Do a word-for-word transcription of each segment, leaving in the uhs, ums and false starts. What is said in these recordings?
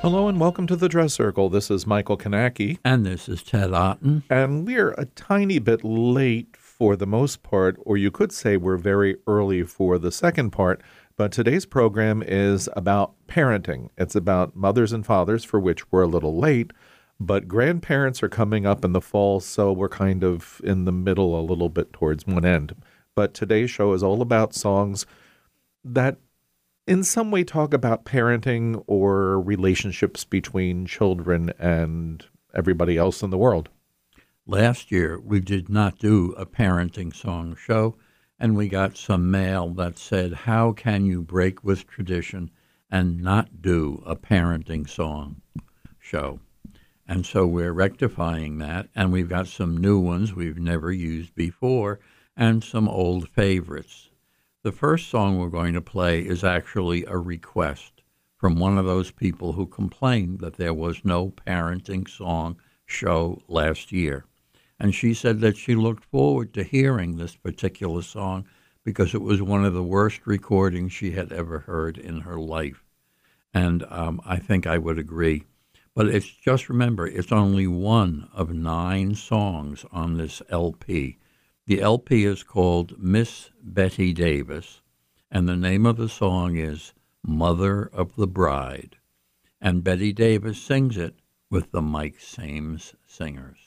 Hello and welcome to the Dress Circle. This is Michael Kanacki. And this is Ted Otten. And we're a tiny bit late for the most part, or you could say we're very early for the second part. But today's program is about parenting. It's about mothers and fathers, for which we're a little late. But grandparents are coming up in the fall, so we're kind of in the middle, a little bit towards one end. But today's show is all about songs that in some way talk about parenting or relationships between children and everybody else in the world. Last year, we did not do a parenting song show, and we got some mail that said, how can you break with tradition and not do a parenting song show? And so we're rectifying that, and we've got some new ones we've never used before and some old favorites. The first song we're going to play is actually a request from one of those people who complained that there was no parenting song show last year. And she said that she looked forward to hearing this particular song because it was one of the worst recordings she had ever heard in her life. And um, I think I would agree. But it's just remember, it's only one of nine songs on this L P. The L P is called Miss Betty Davis, and the name of the song is Mother of the Bride. And Betty Davis sings it with the Mike Sames Singers.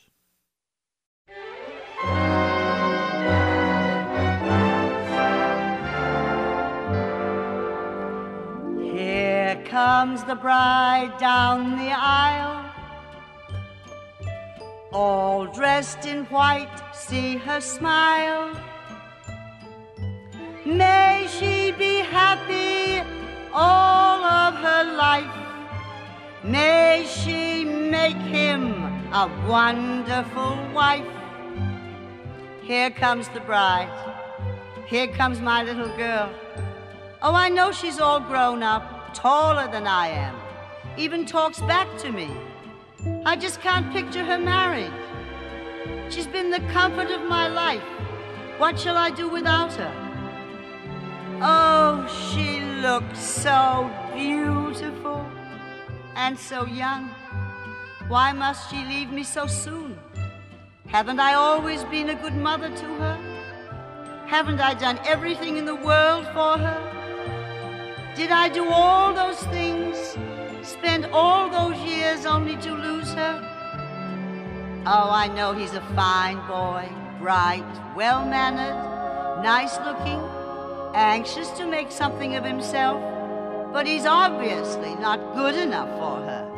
Here comes the bride down the aisle, all dressed in white, see her smile. May she be happy all of her life. May she make him a wonderful wife. Here comes the bride. Here comes my little girl. Oh, I know she's all grown up, taller than I am, even talks back to me. I just can't picture her married. She's been the comfort of my life. What shall I do without her? Oh, she looks so beautiful and so young. Why must she leave me so soon? Haven't I always been a good mother to her? Haven't I done everything in the world for her? Did I do all those things? Spend all those years only to lose her? Oh, I know he's a fine boy, bright, well-mannered, nice-looking, anxious to make something of himself, but he's obviously not good enough for her.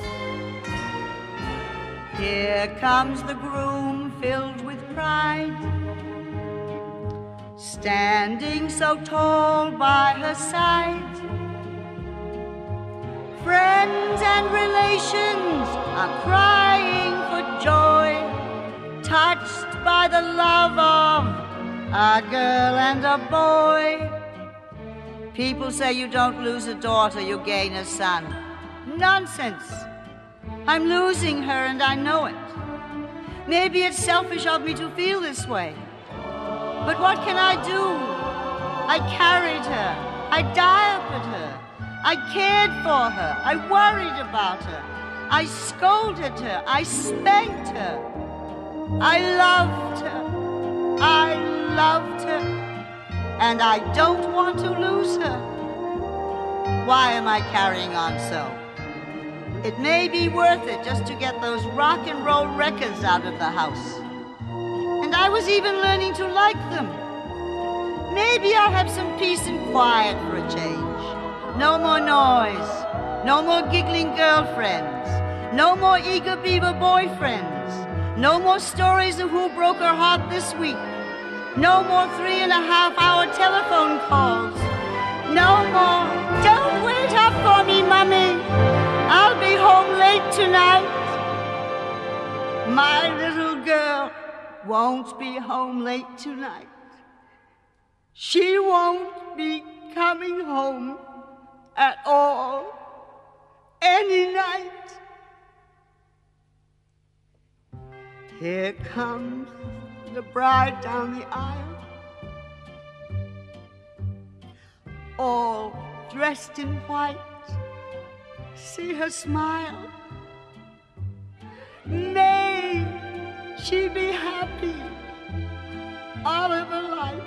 Here comes the groom filled with pride, standing so tall by her side. Friends and relations are crying for joy, touched by the love of a girl and a boy. People say you don't lose a daughter, you gain a son. Nonsense. I'm losing her and I know it. Maybe it's selfish of me to feel this way. But what can I do? I carried her. I diapered her. I cared for her. I worried about her. I scolded her. I spanked her. I loved her. I loved her. And I don't want to lose her. Why am I carrying on so? It may be worth it just to get those rock and roll records out of the house. And I was even learning to like them. Maybe I'll have some peace and quiet for a change. No more noise, no more giggling girlfriends, no more eager beaver boyfriends, no more stories of who broke her heart this week, no more three and a half hour telephone calls, no more, don't wait up for me, Mommy, I'll be home late tonight. My little girl won't be home late tonight. She won't be coming home at all, any night. Here comes the bride down the aisle, all dressed in white, see her smile. May she be happy all of her life.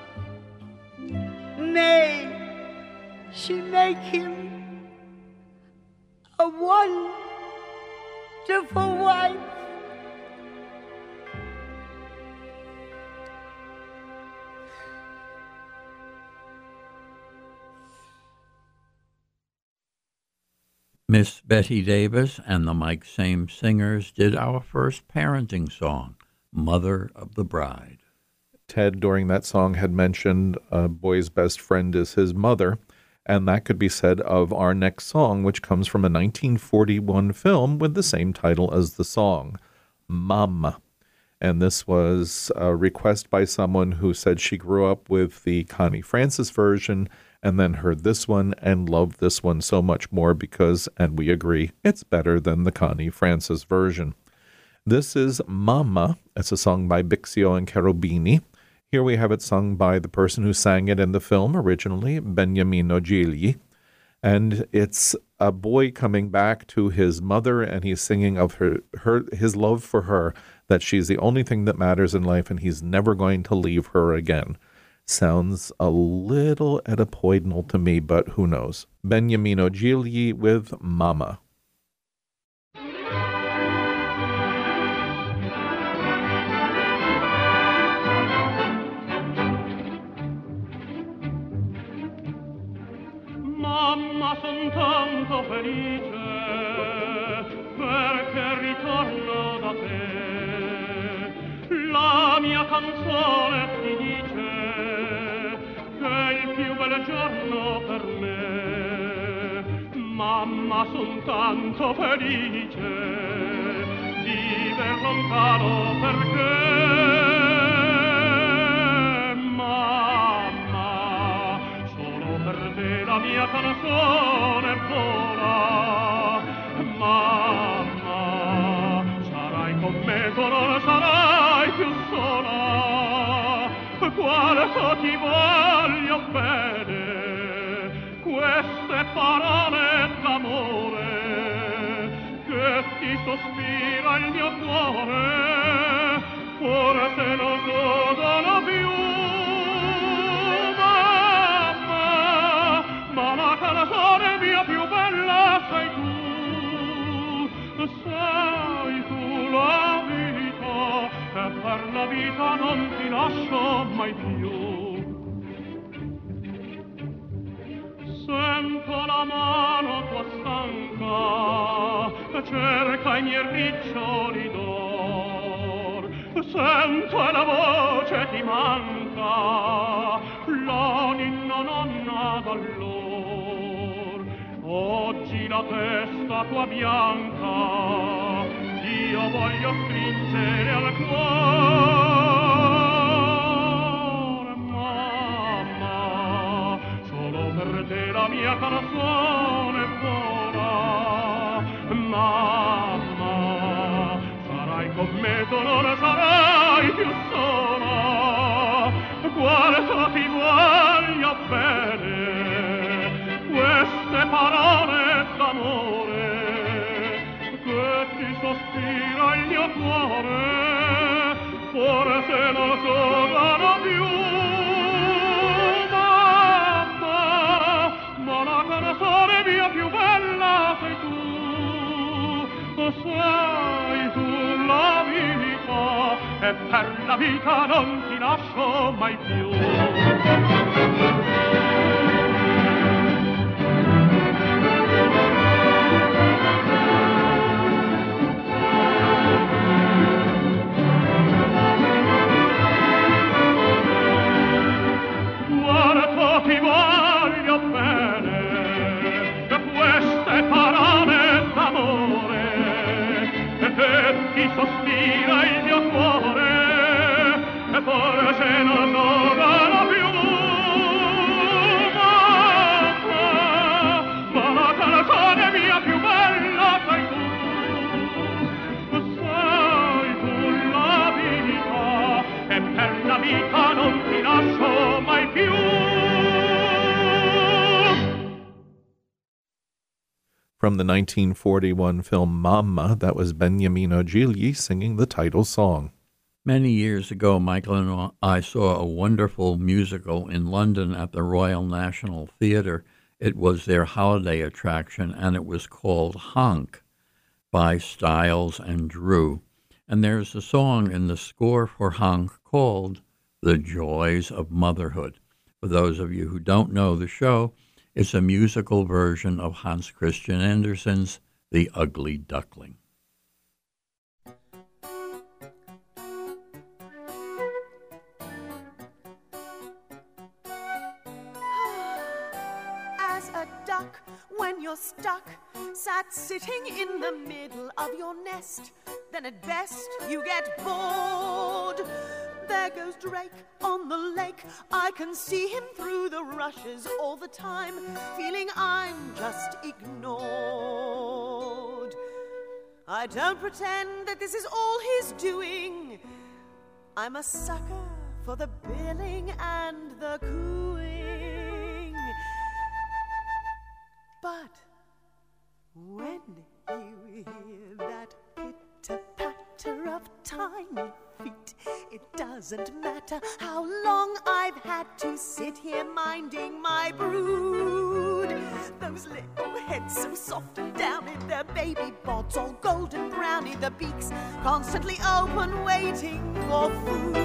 May she make him a wonderful wife. Miss Betty Davis and the Mike Same Singers did our first parenting song, Mother of the Bride. Ted, during that song, had mentioned a boy's best friend is his mother, and that could be said of our next song, which comes from a nineteen forty-one film with the same title as the song, Mama. And this was a request by someone who said she grew up with the Connie Francis version and then heard this one and loved this one so much more because, and we agree, it's better than the Connie Francis version. This is Mama. It's a song by Bixio and Cherubini. Here we have it sung by the person who sang it in the film originally, Beniamino Gigli. And it's a boy coming back to his mother, and he's singing of her, her, his love for her, that she's the only thing that matters in life, and he's never going to leave her again. Sounds a little Oedipoidal to me, but who knows. Beniamino Gigli with Mama. Mamma, son tanto felice perché ritorno da te. La mia canzone ti dice che è il più bel giorno per me. Mamma, son tanto felice di ver lontano perché. Mamma, solo per te la mia canzone vola. Mamma, sarai con me, tu non sarai più sola. Quanto ti voglio bene, queste parole d'amore che ti sospira il mio cuore, forse non sono più. Mamma, ma la canzone mia più bella sei tu, sei tu la vita, e per la vita non ti lascio mai più. Sento la mano tua stanca, cerca i miei riccioli d'or. Sento e la voce ti manca, la ninna nonna d'allor. Oggi la testa tua bianca io voglio stringere al cuore. Mamma, solo per te la mia canzone vola. Mamma, sarai con me, tu non sarai più sola. Quanto ti voglio bene, queste parole d'amore che ti sospira il mio cuore, forse non sono più. Mamma, ma la canzone mia più bella sei tu, sei tu la vita, e per la vita non ti lascio mai più. Ti voglio bene, queste parole d'amore che ti sospira il mio cuore, e forse non sono più. Mamma, ma la canzone mia più bella sei tu, sei tu la vita, e per la vita non ti lascio mai più. From the nineteen forty-one film Mamma, that was Beniamino Gigli singing the title song. Many years ago, Michael and I saw a wonderful musical in London at the Royal National Theatre. It was their holiday attraction, and it was called Honk by Stiles and Drew. And there's a song in the score for Honk called The Joys of Motherhood. For those of you who don't know the show, it's a musical version of Hans Christian Andersen's The Ugly Duckling. As a duck, when you're stuck, sat sitting in the middle of your nest, then at best you get bored. There goes Drake on the lake. I can see him through the rushes all the time, feeling I'm just ignored. I don't pretend that this is all he's doing. I'm a sucker for the billing and the cooing. But when you hear that pitter-patter of tiny feet, it doesn't matter how long I've had to sit here minding my brood. Those little heads so soft and downy, their baby bods all golden browny, the beaks constantly open waiting for food.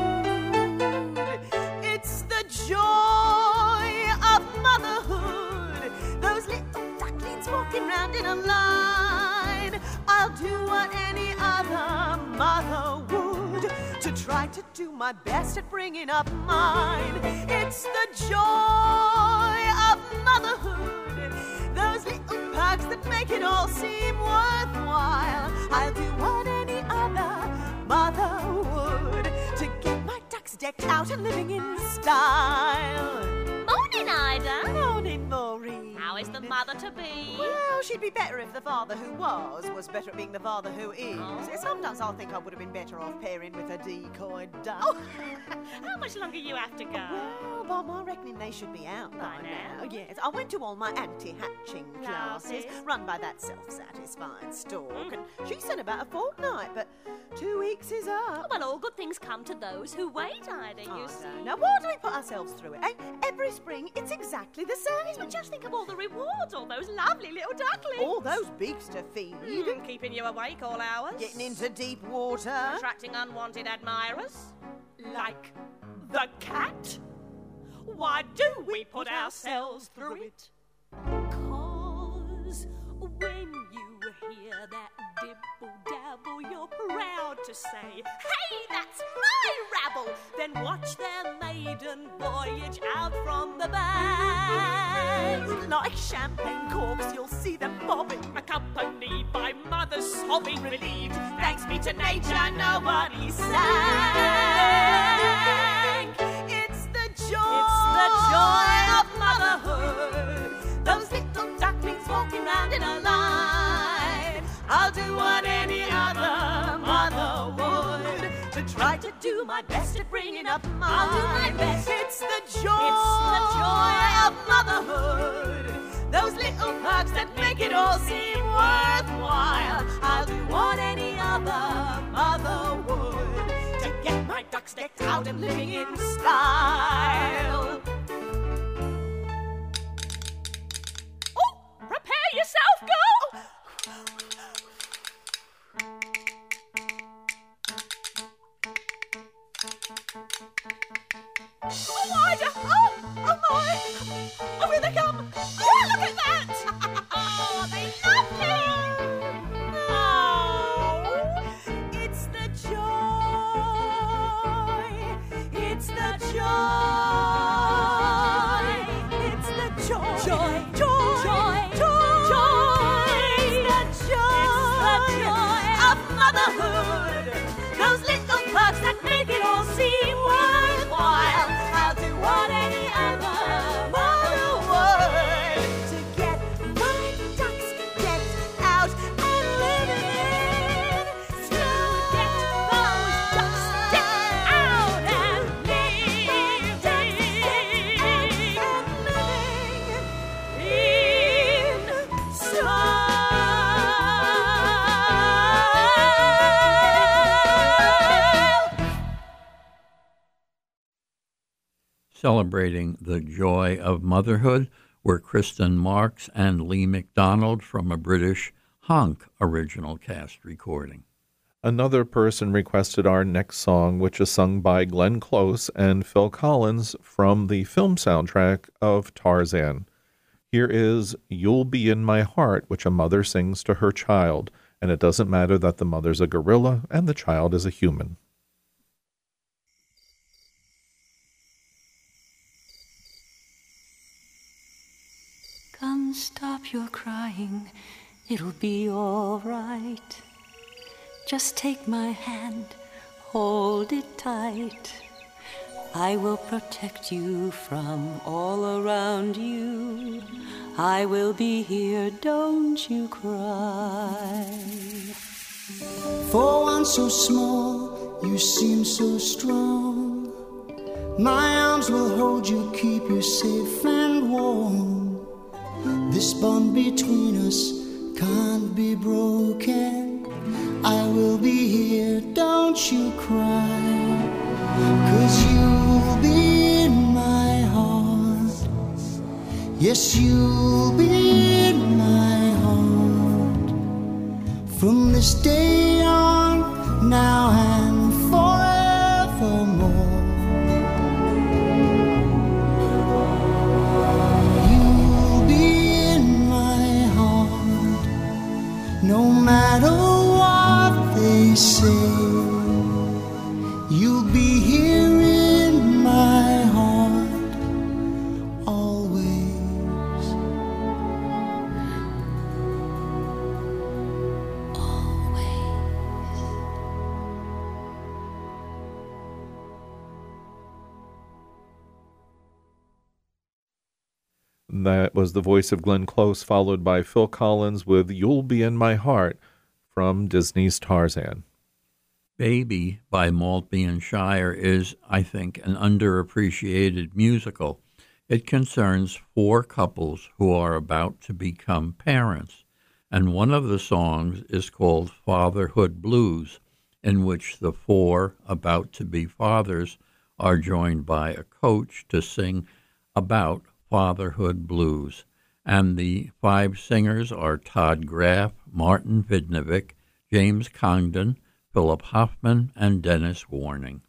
It's the joy of motherhood, those little ducklings walking round in a line. I'll do what any other mother would to try to do my best at bringing up mine. It's the joy of motherhood, those little perks that make it all seem worthwhile. I'll do what any other mother would to get my ducks decked out and living in style. Morning, Ida. Morning, Maureen. How is the mother-to-be? Well, she'd be better if the father who was was better at being the father who is. Oh. Sometimes I'll think I would have been better off pairing with a decoy duck. Oh, how much longer you have to go? Well, by my reckoning, they should be out by, By now? now. Yes, I went to all my anti-hatching classes Classes? run by that self-satisfying stork, Mhm. and she said about a fortnight, but two weeks is up. Well, all good things come to those who wait, Ida, you Oh, see. no. Now, why do we put ourselves through it, eh? Every spring, it's exactly the same. But just think of all the rewards, all those lovely little ducklings. All those beaks to feed, Mm, keeping you awake all hours. getting into deep water. Attracting unwanted admirers. Like the cat. Why do we put ourselves through it? 'Cause when you hear that dibble-dabble, you're proud to say, hey, that's my rabble. Then watch their maiden voyage out from the bay. Like champagne corks, you'll see them bobbing. Accompanied by mothers sobbing, relieved. Thanks be to nature, nobody sang. It's the joy, It's the joy of motherhood. Those little ducklings walking round in a line. I'll do what any other mother would to try to do my best at bringing up mine. I'll do my best. It's the joy, It's the joy of motherhood. Those little perks that make it all seem worthwhile. I'll do what any other mother would to get my ducks decked out and living in style. Oh, prepare yourself, girl. Oh, Ida! Oh, oh my! Oh, here they come! Oh, look at that! Oh, they love him. Oh, it's the joy! It's the joy! It's the joy! Joy! Joy! Joy! Joy! It's the joy! It's the joy of motherhood! Those little perks that make it all seem worthwhile. I'll do what any other mother would to get my celebrating the joy of motherhood were Kristen Marks and Lee McDonald from a British Honk original cast recording. Another person requested our next song, which is sung by Glenn Close and Phil Collins from the film soundtrack of Tarzan. Here is You'll Be in My Heart, which a mother sings to her child, and it doesn't matter that the mother's a gorilla and the child is a human. Come, stop your crying, it'll be all right. Just take my hand, hold it tight. I will protect you from all around you. I will be here, don't you cry. For one so small, you seem so strong. My arms will hold you, keep you safe and warm. This bond between us can't be broken. I will be here, don't you cry. 'Cause you'll be in my heart. Yes, you'll be in my heart. From this day on, now and forevermore. You'll be in my heart. No matter what they say, you'll be here in my heart, always, always. That was the voice of Glenn Close, followed by Phil Collins with You'll Be in My Heart from Disney's Tarzan. Baby by Maltby and Shire is, I think, an underappreciated musical. It concerns four couples who are about to become parents, and one of the songs is called Fatherhood Blues, in which the four about-to-be fathers are joined by a coach to sing about fatherhood blues. And the five singers are Todd Graff, Martin Vidnovic, James Congdon, Philip Hoffman, and Dennis Warning.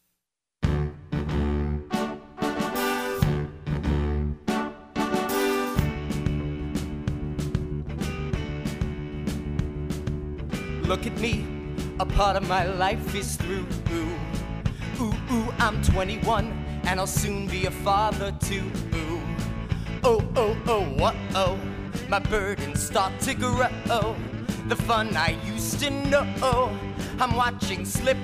Look at me, a part of my life is through. Ooh, ooh, ooh, I'm twenty-one, and I'll soon be a father too. Ooh, oh, oh, oh, what-oh, my burdens start to grow. The fun I used to know, I'm watching slip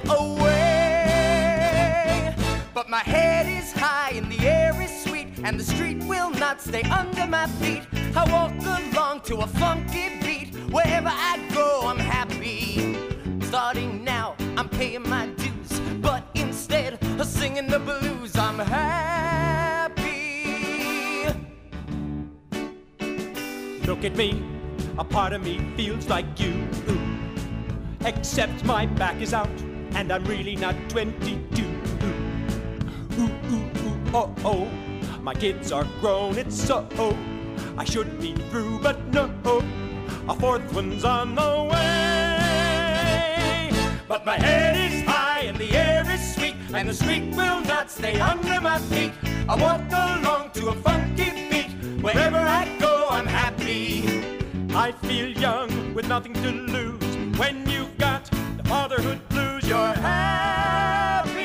away. But my head is high and the air is sweet, and the street will not stay under my feet. I walk along to a funky beat. Wherever I go, I'm happy. Starting now, I'm paying my dues, but instead of singing the blues, I'm happy. Look at me, a part of me feels like you. Ooh. Except my back is out, and I'm really not twenty-two. Ooh, ooh, ooh, ooh, oh, oh. My kids are grown, it's so. I should be through, but no. A fourth one's on the way. But my head is high and the air is sweet, and the street will not stay under my feet. I walk along to a funky beat. Wherever I go, I'm happy. I feel young with nothing to lose. When you've got the fatherhood blues, you're happy.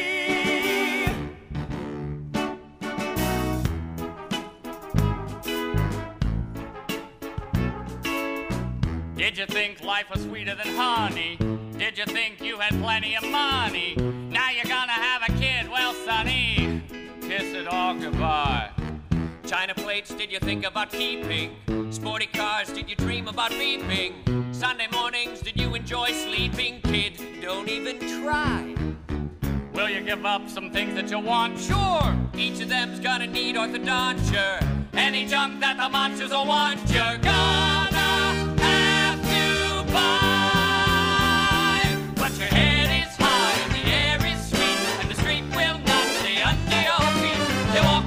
Did you think life was sweeter than honey? Did you think you had plenty of money? Now you're gonna have a kid, well, sonny, kiss it all goodbye. China plates, did you think about keeping? Sporty cars, did you dream about beeping? Sunday mornings, did you enjoy sleeping? Kid, don't even try. Will you give up some things that you want? Sure, each of them's gonna need orthodonture. Any junk that the monsters will want, you're gonna have to buy. But your head is high and the air is sweet, and the street will not stay under your feet. They walk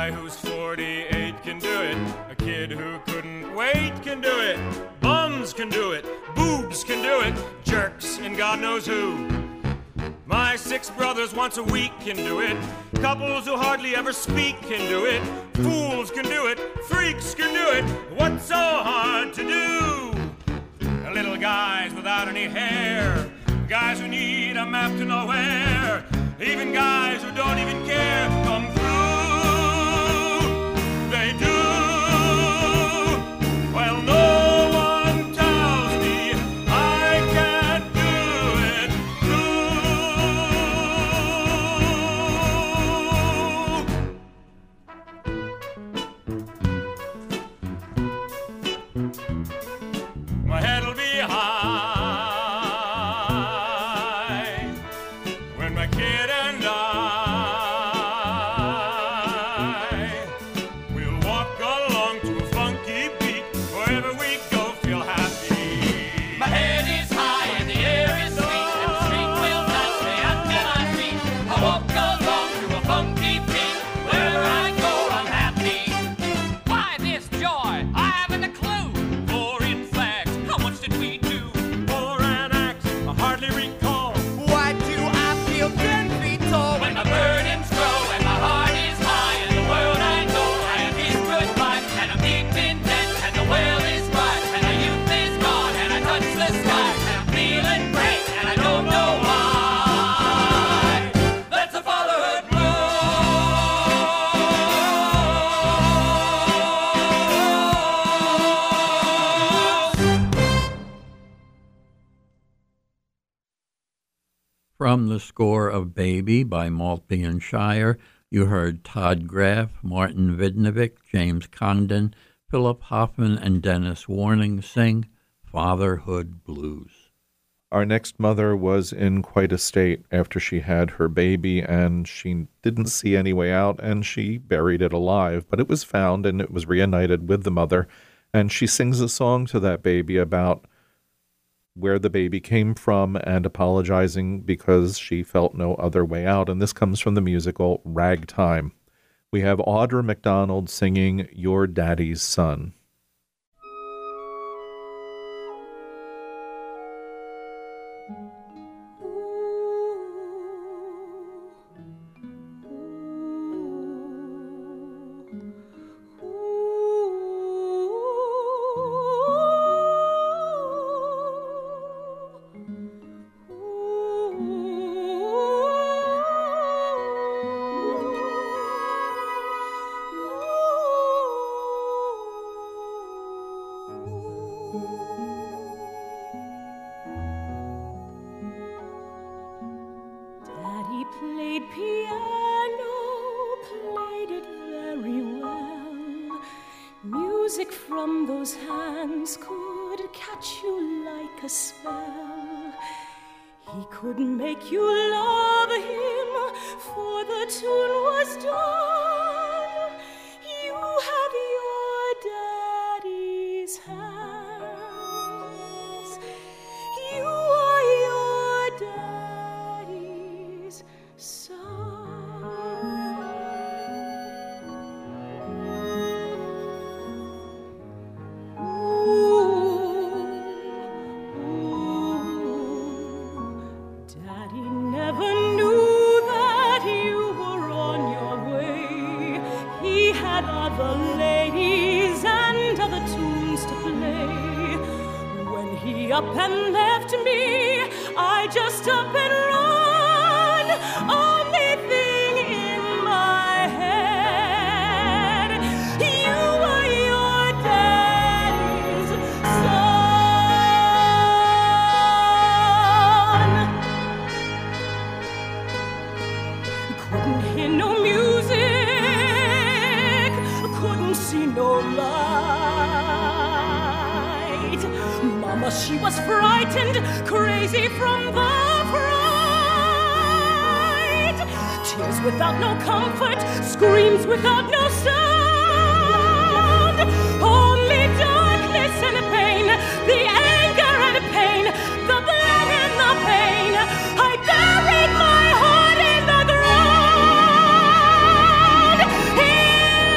guy who's forty-eight can do it. A kid who couldn't wait can do it. Bums can do it. Boobs can do it. Jerks and God knows who. My six brothers once a week can do it. Couples who hardly ever speak can do it. Fools can do it. Freaks can do it. What's so hard to do? Little guys without any hair. Guys who need a map to nowhere. Even guys who don't even care come through. They do. Well, no one tells me I can't do it too. My head'll be high when my kid and I will walk along to a funky beat. Wherever we go, feel happy. My head is high and the air is sweet, and the street will touch me under my feet. I walk along to a funky beat. Wherever I go, I'm happy. Why this joy? I haven't a clue. For in fact, how much did we do? For an act I hardly recall. Why do I feel ten feet tall When my burdens grow and my heart is high, and the world I know I am his good life, and I'm deep in debt, and the well is bright, and my youth is gone, and I touch the sky, and I'm feeling great, and I don't know why. That's a fatherhood From the score of Baby by Maltby and Shire, you heard Todd Graff, Martin Vidnovic, James Condon, Philip Hoffman, and Dennis Warning sing Fatherhood Blues. Our next mother was in quite a state after she had her baby, and she didn't see any way out, and she buried it alive. But it was found, and it was reunited with the mother, and she sings a song to that baby about where the baby came from and apologizing because she felt no other way out. And this comes from the musical Ragtime. We have Audra McDonald singing Your Daddy's Son. Daddy played piano, played it very well. Music from those hands could catch you like a spell. He could make you love him, for the tune was done. You have your daddy's hands. You are your daddy's Daddy never knew that you were on your way. He had other ladies and other tunes to play. When he up and left me, I just up and run. Only thing in my head, you were your daddy's son. Couldn't hear no music, couldn't see no light. Mama, she was frightened, crazy from the fright. Tears without no comfort, screams without no sound. Only darkness and pain, the anger and pain, the blood and the pain. I buried my heart in the ground. In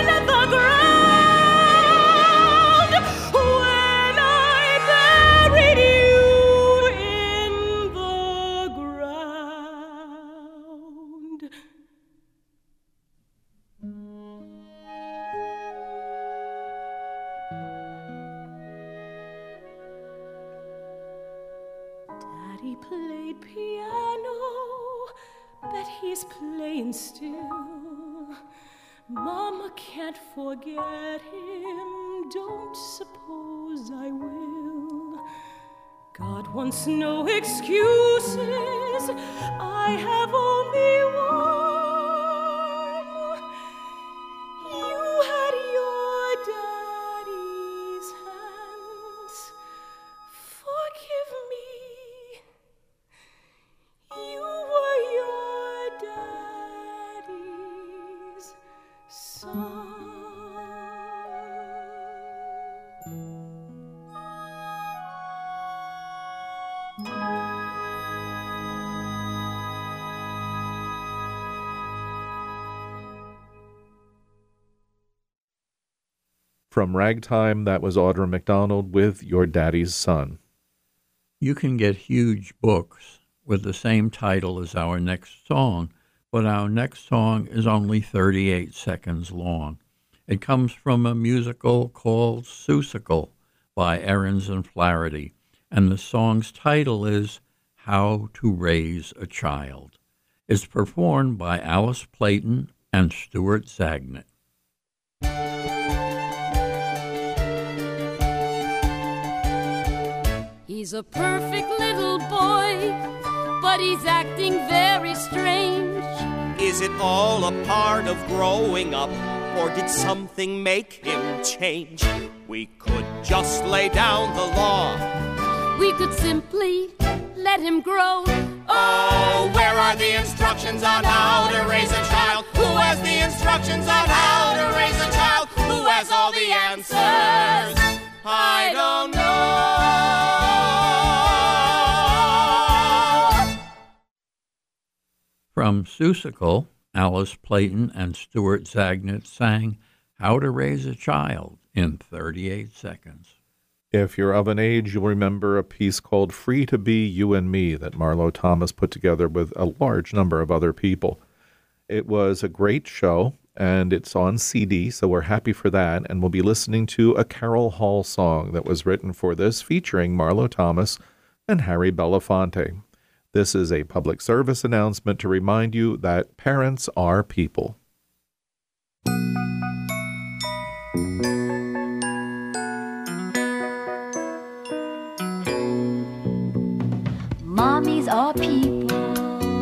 Daddy played piano, bet he's playing still. Mama can't forget him, don't suppose I will. God wants no excuses, I have only one. You had your daddy's hands, forgive me. You were your daddy's son. From Ragtime, that was Audra McDonald with Your Daddy's Son. You can get huge books with the same title as our next song, but our next song is only thirty-eight seconds long. It comes from a musical called Seussical by Ahrens and Flaherty, and the song's title is How to Raise a Child. It's performed by Alice Playton and Stuart Zagnit. He's a perfect little boy, but he's acting very strange. Is it all a part of growing up, or did something make him change? We could just lay down the law. We could simply let him grow. Oh, where are the instructions on how to raise a child? Who has the instructions on how to raise a child? Who has all the answers? I don't know. From Seussical, Alice Playton and Stuart Zagnit sang How to Raise a Child in thirty-eight seconds. If you're of an age, you'll remember a piece called Free to Be You and Me that Marlo Thomas put together with a large number of other people. It was a great show, and it's on C D, so we're happy for that, and we'll be listening to a Carol Hall song that was written for this, featuring Marlo Thomas and Harry Belafonte. This is a public service announcement to remind you that parents are people. Mommies are people,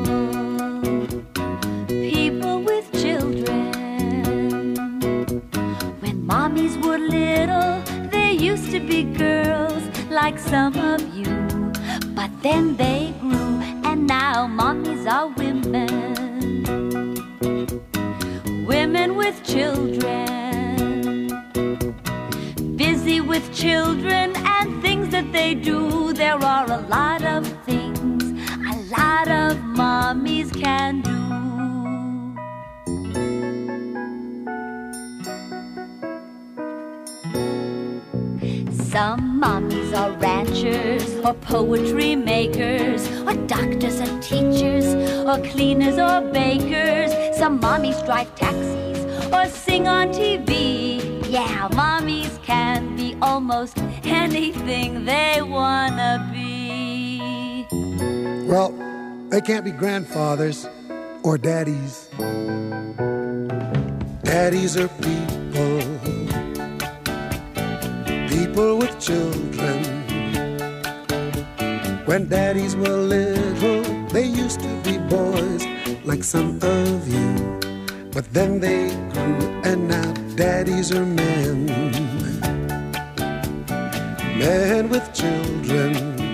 people with children. When mommies were little, they used to be girls like some of you. But then they grew, and now mommies are women. Women with children, busy with children and things that they do. There are a lot of things a lot of mommies can do. Some mommies are ranchers, or poetry makers, or doctors and teachers, or cleaners or bakers. Some mommies drive taxis, or sing on T V. Yeah, mommies can be almost anything they wanna be. Well, they can't be grandfathers or daddies. Daddies are people, people with children. When daddies were little, they used to be boys like some of you. But then they grew, and now daddies are men. Men with children,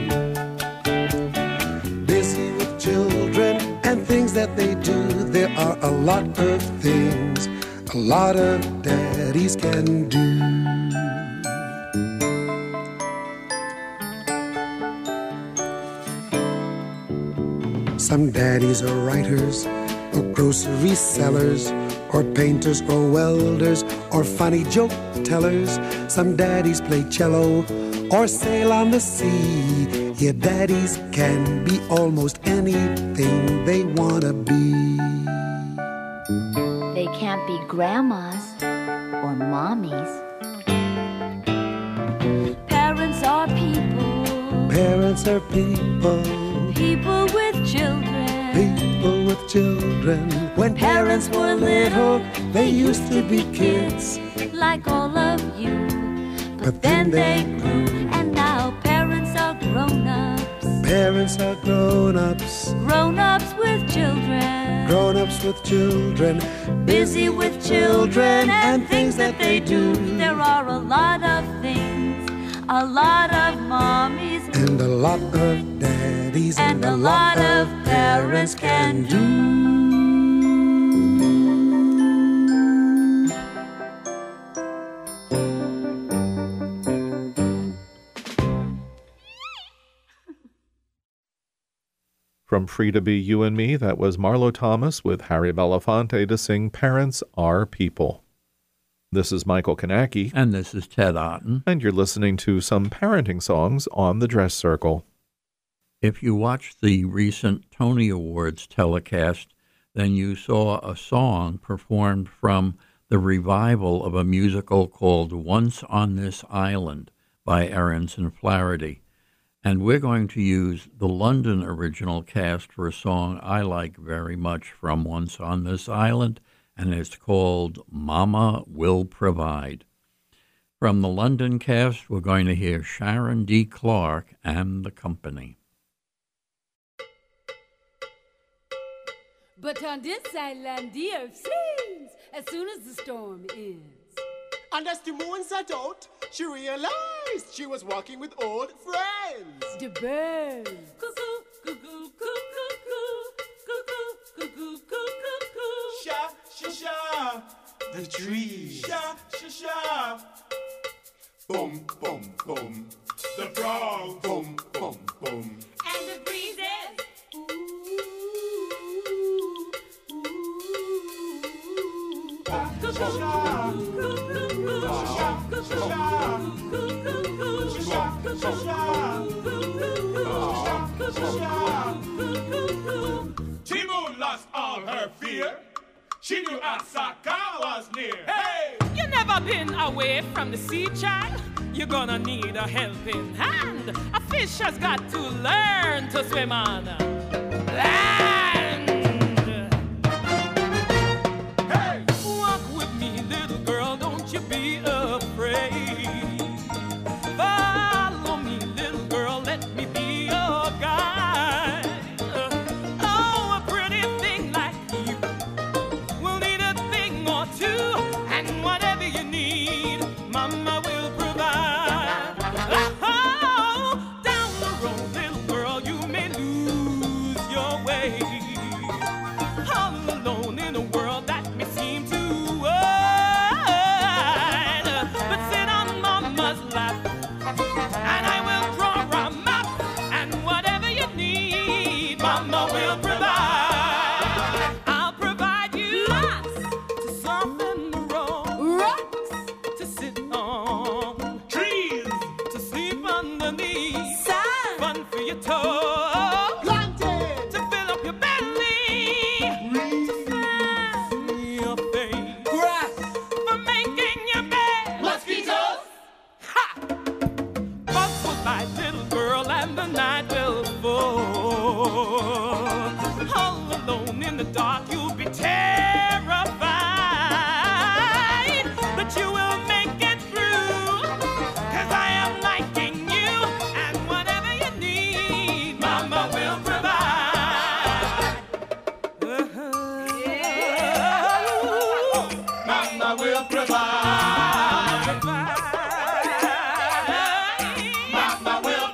busy with children and things that they do. There are a lot of things a lot of daddies can do. Some daddies are writers, or grocery sellers, or painters, or welders, or funny joke tellers. Some daddies play cello, or sail on the sea. Yeah, daddies can be almost anything they wanna be. can't be grandmas or mommies. Parents are people. Parents are people. People with children. People with children. When parents were little, they used to be kids. Like all of you. But, But then, then they grew, and now parents are grown-ups. Parents are grown-ups. Grown-ups with children. Grown-ups with children. Busy with children and things that they do. There are a lot of things, a lot of mommies, And a lot of daddies. and a lot of parents can do. From Free to Be You and Me, that was Marlo Thomas with Harry Belafonte to sing Parents Are People. This is Michael Kanacki. And this is Ted Otten. And you're listening to some parenting songs on the Dress Circle. If you watched the recent Tony Awards telecast, then you saw a song performed from the revival of a musical called Once on This Island by Aronson Flaherty. And we're going to use the London original cast for a song I like very much from Once on This Island, and it's called Mama Will Provide. From the London cast, we're going to hear Sharon D. Clarke and the Company. But on this island, the earth sings as soon as the storm ends. And as the moon set out, she realized she was walking with old friends. The birds. Cuckoo, cuckoo, cuckoo, cuckoo, cuckoo, cuckoo, cuckoo. Sha, sha, sha. The trees. Sha, sha, sha. Boom, boom, boom. The frogs. Boom, boom, boom. And the breezes. T-Moon lost all her fear. She knew Osaka was near. Hey! You never been away from the sea, child? You're gonna need a helping hand. A fish has got to learn to swim on land. Hey! Walk with me, little girl, don't you be afraid. Follow me, little girl, let me be your guide. Oh, a pretty thing like you will need a thing or two, and whatever you need, Mama will provide. Oh, down the road, little girl, you may lose your way. All alone in a world that may seem too wide. But sit on Mama's lap, and I will draw a map, and whatever you need, Mama will provide. I'll provide you lots to surf in the road, rocks to sit on, Trees! to sleep underneath, Sun. fun for your toes, Planted! to fill up your belly, your face, Grass! for making your bed. Mosquitoes! Ha! Bugs will bite, little girl, and the night will fall. All alone in the dark, you'll be terrified, but you will make it through, 'cause I am liking you, and whatever you need, Mama will provide. Mama will provide! Mama will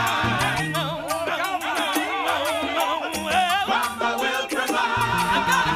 provide! Mama will provide!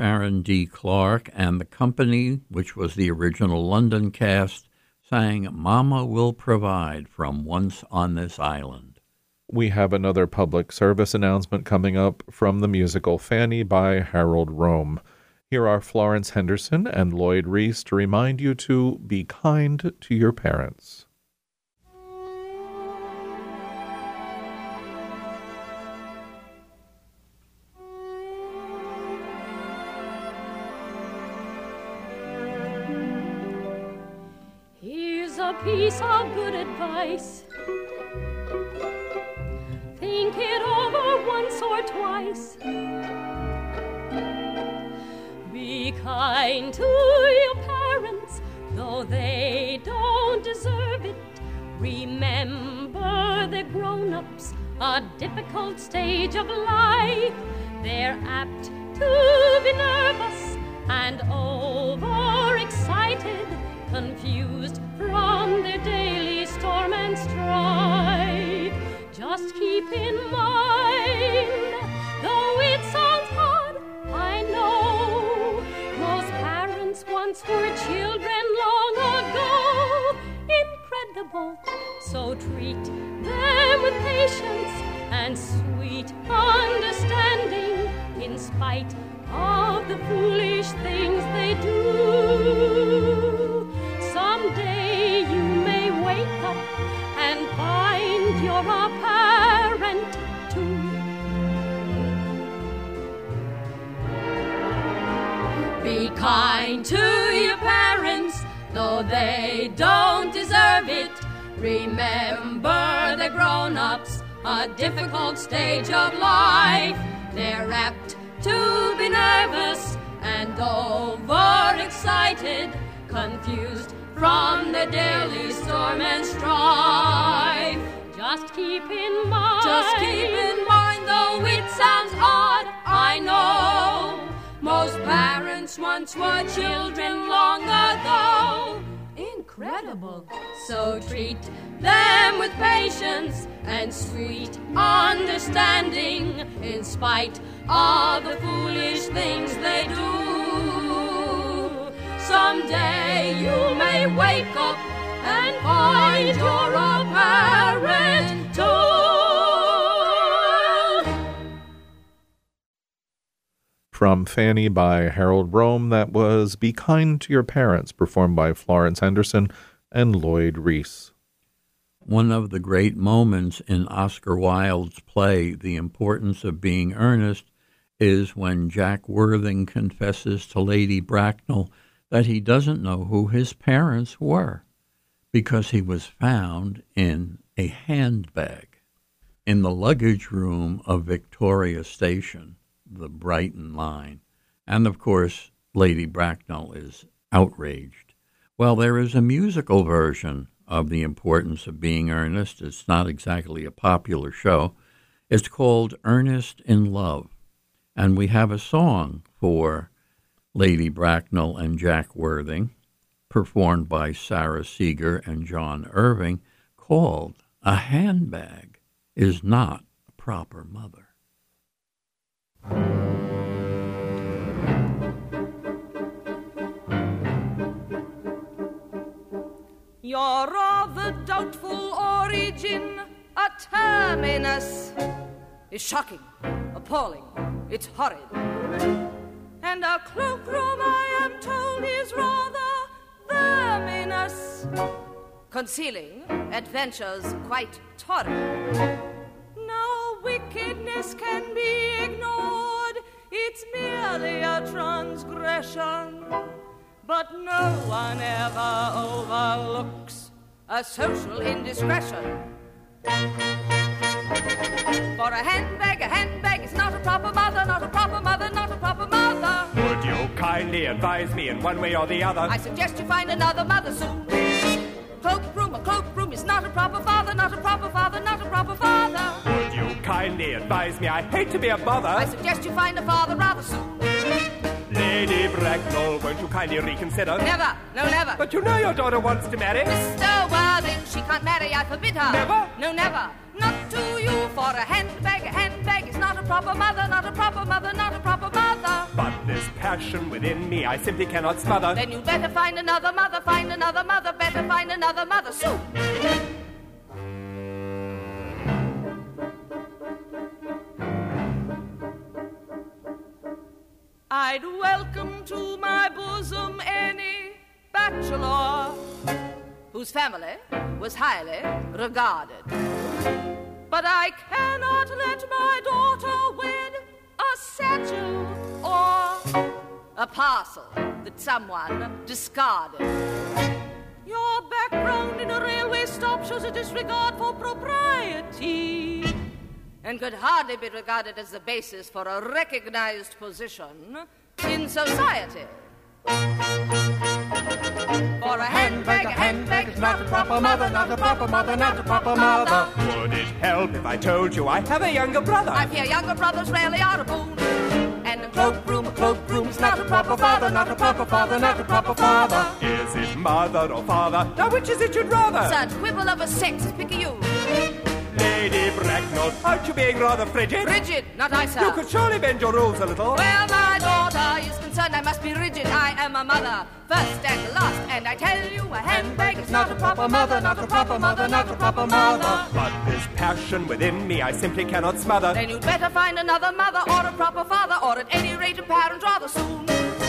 Sharon D. Clarke and the company, which was the original London cast, sang Mama Will Provide from Once on This Island. We have another public service announcement coming up from the musical Fanny by Harold Rome. Here are Florence Henderson and Lloyd Reese to remind you to be kind to your parents. A piece of good advice. Think it over once or twice. Be kind to your parents, though they don't deserve it. Remember they're grown-ups, a difficult stage of life. They're apt to be nervous and overexcited, confused from their daily storm and strife. Just keep in mind, though it sounds odd, I know, most parents once were children long ago. Incredible, so treat them with patience and sweet understanding, in spite of the foolish things they do. Someday you may wake up and find you're a parent too. Be kind to your parents, though they don't deserve it. Remember they're grown-ups, a difficult stage of life. They're apt to be nervous and overexcited, confused from the daily storm and strife. Just keep in mind, just keep in mind, though it sounds odd, I know, most parents once were children long ago. Incredible, so treat them with patience and sweet understanding, in spite of the foolish things they do. Someday you may wake up and find you're a parent too. From Fanny by Harold Rome, that was Be Kind to Your Parents, performed by Florence Henderson and Lloyd Reese. One of the great moments in Oscar Wilde's play, The Importance of Being Earnest, is when Jack Worthing confesses to Lady Bracknell that he doesn't know who his parents were because he was found in a handbag in the luggage room of Victoria Station, the Brighton line. And, of course, Lady Bracknell is outraged. Well, there is a musical version of The Importance of Being Earnest. It's not exactly a popular show. It's called Ernest in Love. And we have a song for Lady Bracknell and Jack Worthing, performed by Sarah Seeger and John Irving, called A Handbag is Not a Proper Mother. You're of the doubtful origin, a terminus is shocking, appalling, it's horrid. And our cloakroom, I am told, is rather verminous, concealing adventures quite torrid. No wickedness can be ignored, it's merely a transgression. But no one ever overlooks a social indiscretion. For a handbag, a handbag is not a proper mother, not a proper mother, not a proper mother. Would you kindly advise me in one way or the other? I suggest you find another mother soon. Cloakroom, a cloakroom is not a proper father, not a proper father, not a proper father. Would you kindly advise me? I hate to be a bother. I suggest you find a father rather soon. Lady Bracknell, won't you kindly reconsider? Never, no never. But you know your daughter wants to marry. Mister Worthing, she can't marry, I forbid her. Never? No, never. Not to you, for a handbag, a handbag is not a proper mother, not a proper mother, not a proper mother. But this passion within me I simply cannot smother. Then you better find another mother, find another mother, better find another mother soon. I'd welcome to my bosom any bachelor whose family was highly regarded. But I cannot let my daughter wed a satchel or a parcel that someone discarded. Your background in a railway stop shows a disregard for propriety and could hardly be regarded as the basis for a recognized position in society. For a handbag, a handbag is not a proper mother, not a proper mother, not a proper mother. Would it help if I told you I have a younger brother? I fear younger brothers rarely are a boon. And a cloakroom, a cloakroom is not a proper father, not a proper father, not a proper father. Is it mother or father? Now which is it you'd rather? Such quibble of a sex is picayune. Lady Bracknell, aren't you being rather frigid? Frigid, not I, sir. You could surely bend your rules a little. Where my daughter is concerned, I must be rigid. I am a mother, first and last. And I tell you, a handbag is not a proper mother, not a proper mother, not a proper mother. But this passion within me I simply cannot smother. Then you'd better find another mother or a proper father, or at any rate a parent rather soon.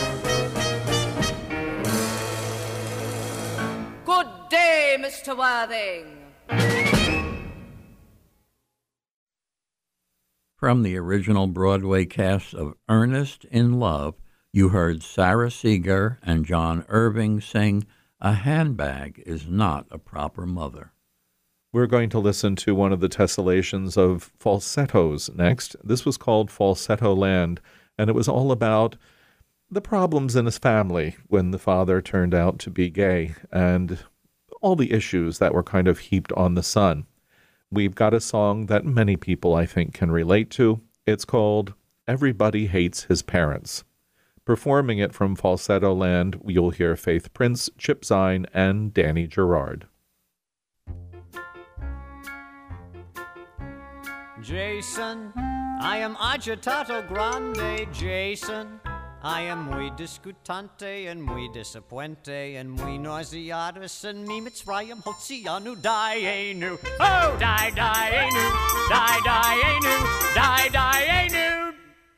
Good day, Mister Worthing. From the original Broadway cast of Ernest in Love, you heard Sarah Seeger and John Irving sing A Handbag is Not a Proper Mother. We're going to listen to one of the tessellations of falsettos next. This was called Falsetto Land, and it was all about the problems in his family when the father turned out to be gay and all the issues that were kind of heaped on the son. We've got a song that many people, I think, can relate to. It's called Everybody Hates His Parents. Performing it from Falsetto Land, you'll hear Faith Prince, Chip Zien, and Danny Gerard. Jason, I am agitato grande, Jason. I am muy discutante and muy disappointe and muy nauseatus and me mitzrayim hotzianu dienu. Oh, die, dienu, die, dienu, die, dienu.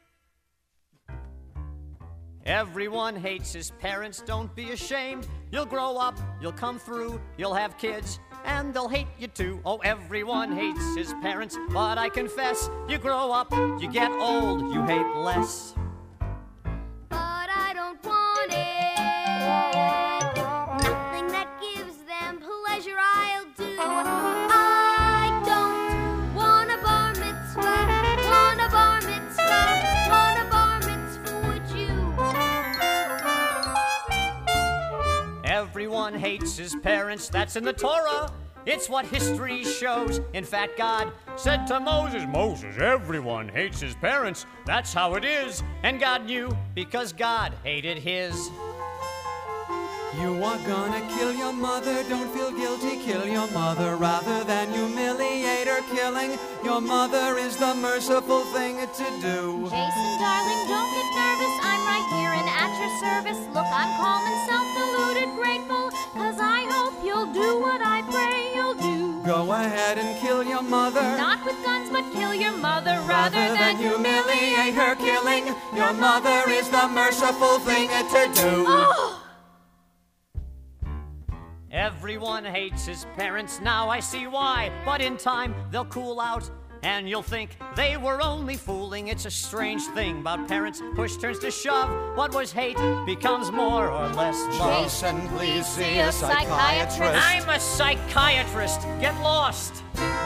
Everyone hates his parents, don't be ashamed. You'll grow up, you'll come through, you'll have kids, and they'll hate you too. Oh, everyone hates his parents, but I confess, you grow up, you get old, you hate less. But I don't want it. Nothing that gives them pleasure I'll do. I don't want a bar mitzvah, want a bar mitzvah, want a bar mitzvah, would you? Everyone hates his parents, that's in the Torah. It's what history shows. In fact, God said to Moses, Moses, everyone hates his parents. That's how it is. And God knew because God hated his. You are gonna kill your mother, don't feel guilty, kill your mother rather than humiliate her. Killing your mother is the merciful thing to do. Jason, darling, don't get nervous, I'm right here and at your service. Look, I'm calm and self-deluded, grateful, cause I hope you'll do what I pray you'll do. Go ahead and kill your mother. Not with guns, but kill your mother rather, rather than, than humiliate her. Killing your mother is the merciful thing to do. Oh! Everyone hates his parents, now I see why. But in time, they'll cool out, and you'll think they were only fooling. It's a strange thing about parents. Push turns to shove. What was hate becomes more or less love. Jason, please see a psychiatrist. I'm a psychiatrist. Get lost.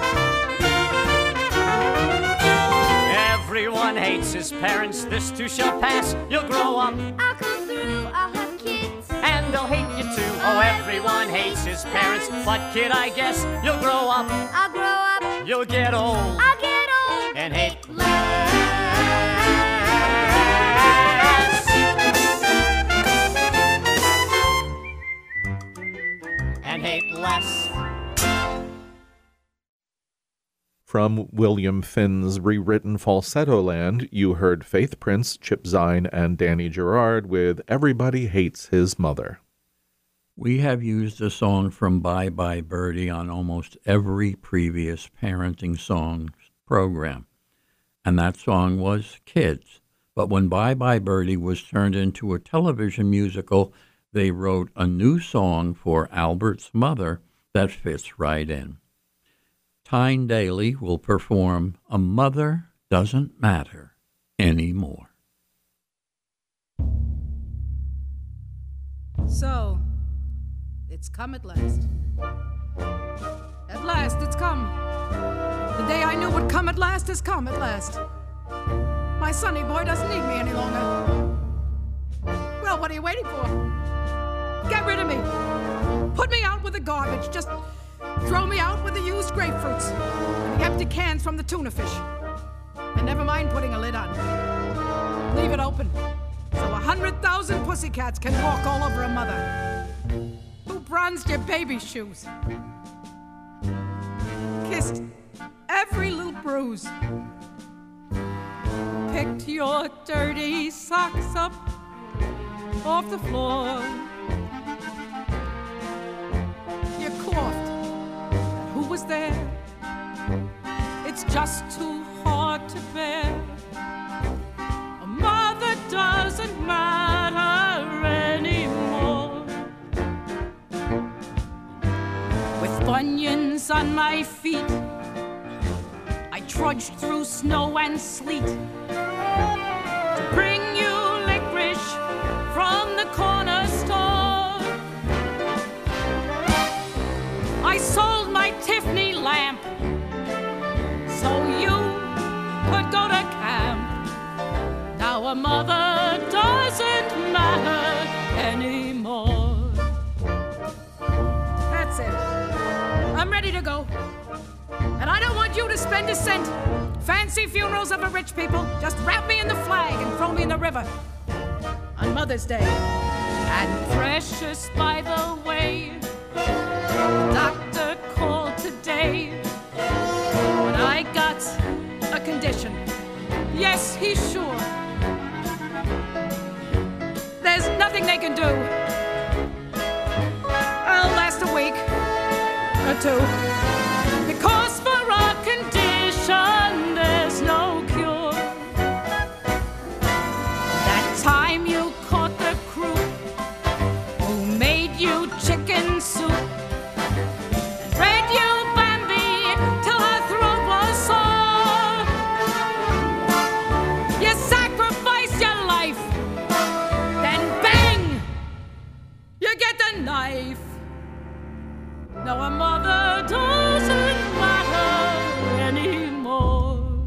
Everyone hates his parents. This too shall pass. You'll grow up. I'll come through. I'll have kids. And they'll hate you too. Oh, everyone hates his parents. But kid, I guess you'll grow up. I'll grow up. You'll get old. I'll get old. And hate less. And hate less. From William Finn's rewritten Falsetto Land, you heard Faith Prince, Chip Zien, and Danny Gerard with Everybody Hates His Mother. We have used a song from Bye Bye Birdie on almost every previous Parenting Songs program, and that song was Kids. But when Bye Bye Birdie was turned into a television musical, they wrote a new song for Albert's mother that fits right in. Tyne Daly will perform A Mother Doesn't Matter Anymore. So, it's come at last. At last, it's come. The day I knew would come at last has come at last. My sonny boy doesn't need me any longer. Well, what are you waiting for? Get rid of me. Put me out with the garbage. Just throw me out with the used grapefruits and the empty cans from the tuna fish. And never mind putting a lid on. Leave it open so a hundred thousand pussycats can walk all over a mother. Who bronzed your baby shoes? Kissed every little bruise. Picked your dirty socks up off the floor. You coughed. Who was there? It's just too hard to bear. A mother doesn't matter anymore. With bunions on my feet, I trudged through snow and sleet to bring you licorice from the corner store. I sold my Tiffany lamp so you could go to camp. Now a mother doesn't matter anymore. That's it. I'm ready to go. And I don't want you to spend a cent. Fancy funerals of the rich people. Just wrap me in the flag and throw me in the river on Mother's Day. And precious, by the way, the doctor called today. But I got a condition. Yes, he's sure. There's nothing they can do. I'll last a week or two. Because for our condition, there's no cure. That time you caught the crew who made you chicken soup and fed you Bambi till her throat was sore. You sacrificed your life, then bang, you get the knife. Now a mother doesn't matter anymore.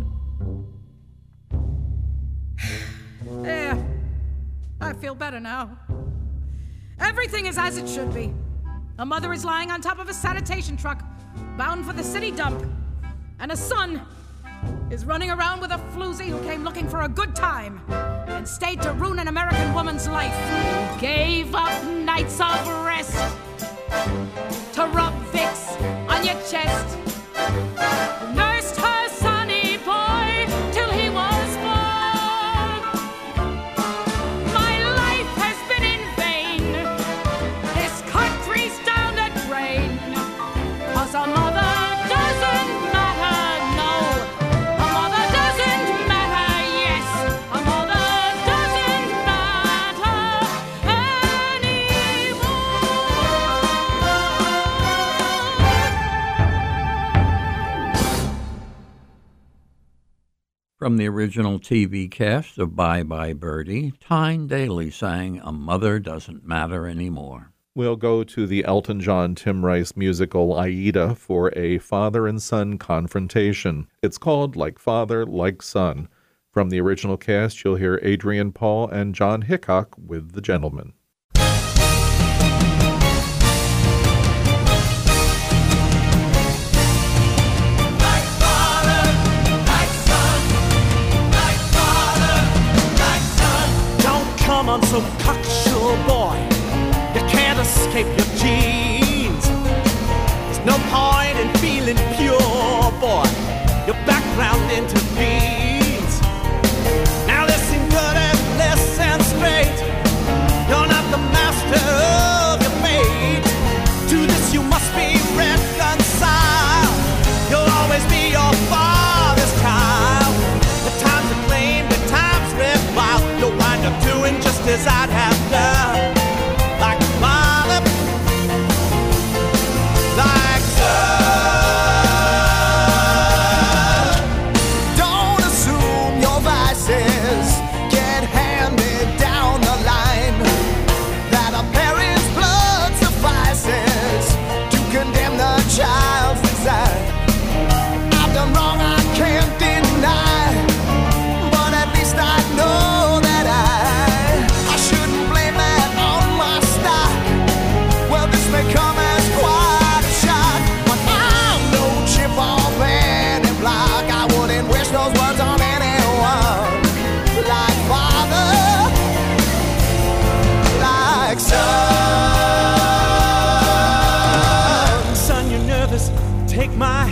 There, I feel better now. Everything is as it should be. A mother is lying on top of a sanitation truck, bound for the city dump. And a son is running around with a floozy who came looking for a good time and stayed to ruin an American woman's life. Who gave up nights of rest to rub Vicks on your chest. Who nursed her sonny boy till he was born. My life has been in vain. This country's down the drain. 'Cause a mother doesn't matter, no. A mother doesn't matter, yes. A mother doesn't matter anymore. From the original T V cast of Bye Bye Birdie, Tyne Daly sang A Mother Doesn't Matter Anymore. We'll go to the Elton John Tim Rice musical Aida for a father and son confrontation. It's called Like Father, Like Son. From the original cast, you'll hear Adrian Paul and John Hickok with The Gentlemen. Come on, so cocksure boy, you can't escape your genes. There's no point in feeling pure, boy.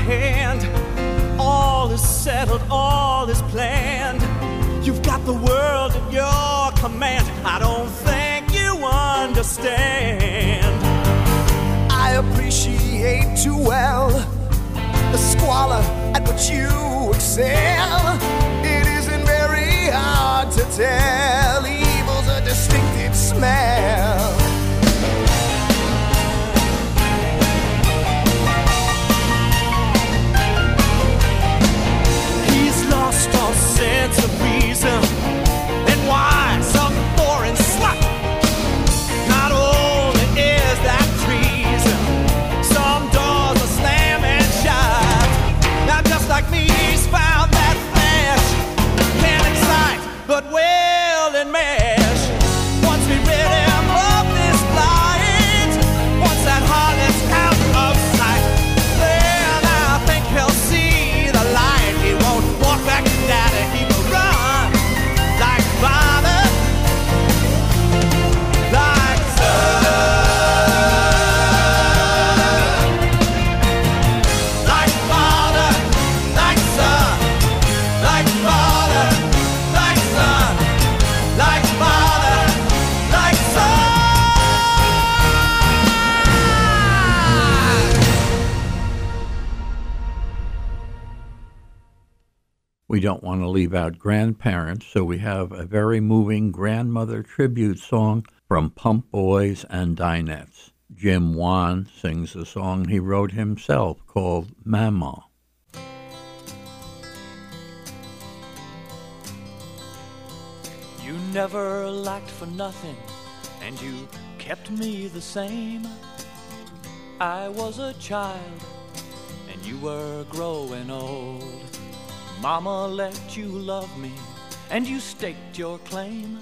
hand. All is settled, all is planned. You've got the world at your command. I don't think you understand. I appreciate too well the squalor at which you excel. It isn't very hard to tell. Evil's a distinctive smell. He's lost all sense of reason. And why some foreign slut? Not only is that treason, some doors are slamming shut. Now just like me, he's found that flash. Can't excite, but will enmesh. Once we rid him of this blight, once that heart is out of sight, then I think he'll see the light. He won't walk back to daddy, he will run like father, like son, like father, like son, like father, like son, like father, like son. We don't want to leave out grandparents, so we have a very moving grandmother tribute song from Pump Boys and Dinettes. Jim Wan sings a song he wrote himself called Mama. You never lacked for nothing, and you kept me the same. I was a child, and you were growing old. Mama let you love me, and you staked your claim.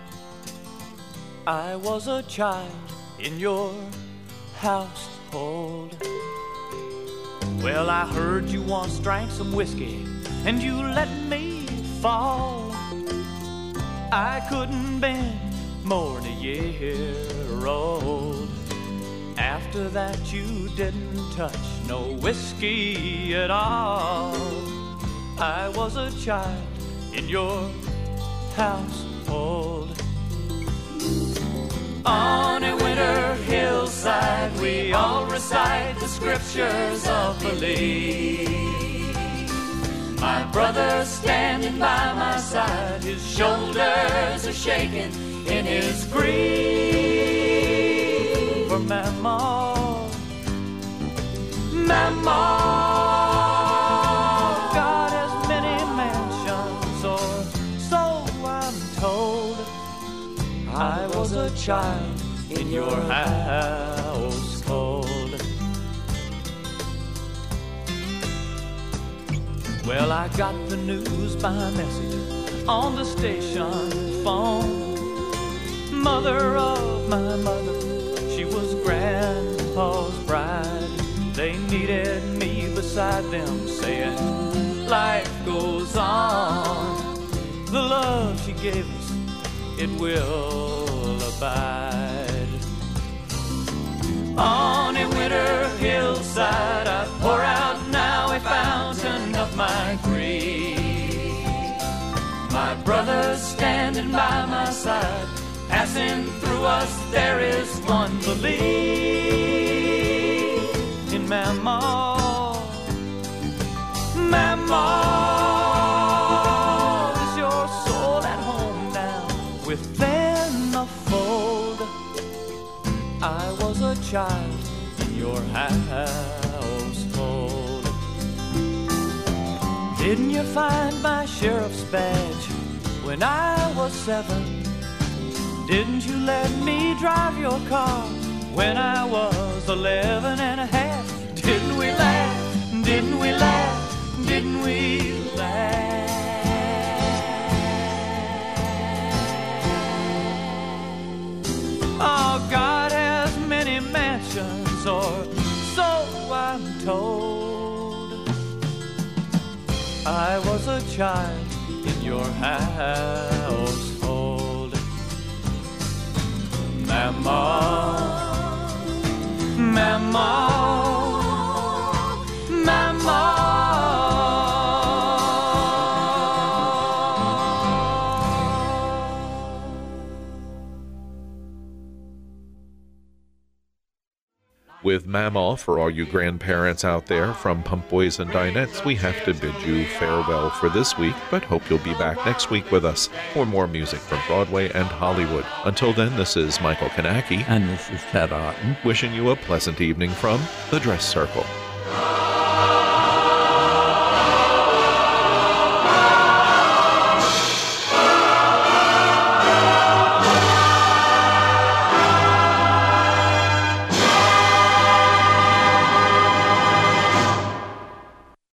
I was a child in your household. Well, I heard you once drank some whiskey, and you let me fall. I couldn't bend more than a year old. After that you didn't touch no whiskey at all. I was a child in your household. On a winter hillside we all recite the scriptures of belief. My brother standing by my side, his shoulders are shaking in his grief. For Mama, Mama, God has many mansions, or so I'm told. I was a child in your household. Well, I got the news by message on the station phone. Mother of my mother, she was Grandpa's bride. They needed me beside them, saying life goes on. The love she gave us, it will abide. On a winter hillside I pour out now a fountain of my grief. My brother standing by my side, passing through us there is one belief in Mama, Mama. Is your soul at home now within the fold? I was a child in your household. Didn't you find my sheriff's badge when I was seven? Didn't you let me drive your car when I was eleven and a half? Didn't we laugh? Didn't we laugh? Didn't we laugh? Oh, God has many mansions, or so I'm told. I was a child in your household. Mama, Mama, Mama. Mamaw, for all you grandparents out there from Pump Boys and Dinettes, we have to bid you farewell for this week, but hope you'll be back next week with us for more music from Broadway and Hollywood. Until then, this is Michael Kanaki. And this is Ted Otten. Wishing you a pleasant evening from The Dress Circle.